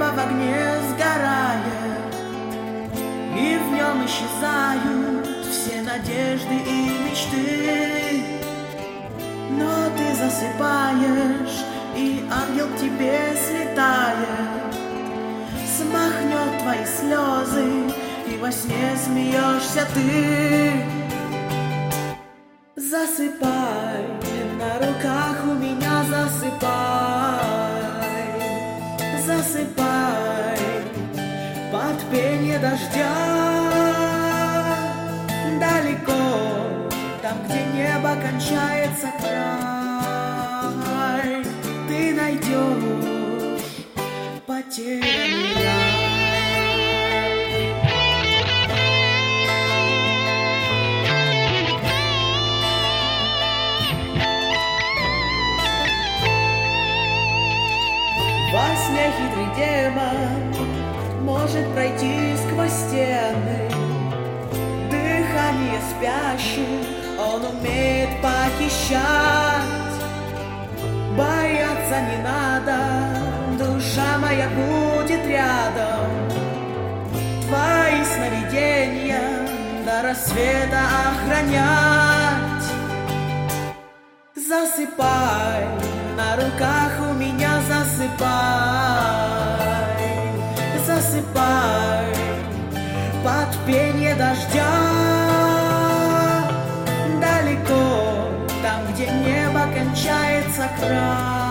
небо в огне сгорает, и в нем исчезают все надежды и мечты. Но ты засыпаешь, и ангел к тебе слетает, смахнет твои слезы, и во сне смеешься ты. Засыпай, на руках у меня засыпай, засыпай под пение дождя. Далеко, там, где небо кончается край, ты найдешь потерянный рай. Во сне хитрый демон может пройти сквозь стены, дыхание спящих он умеет похищать. Бояться не надо, душа моя будет рядом. Твои сновидения до рассвета охранять. Засыпай, на руках у меня засыпай, засыпай под пение дождя. Далеко, там, где небо кончается край,